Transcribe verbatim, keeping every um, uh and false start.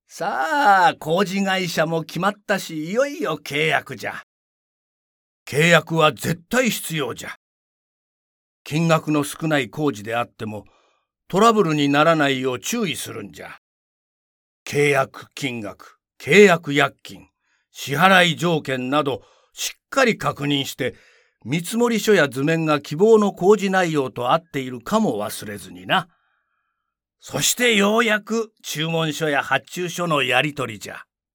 さあ、工事会社も決まったし、いよいよ契約じゃ。契約は絶対必要じゃ。金額の少ない工事であっても、トラブルにならないよう注意するんじゃ。契約金額、契約約金、支払い条件など、しっかり確認して、見積書や図面が希望の工事内容と合っているかも忘れずにな。そしてようやく注文書や発注書のやり取りじゃ。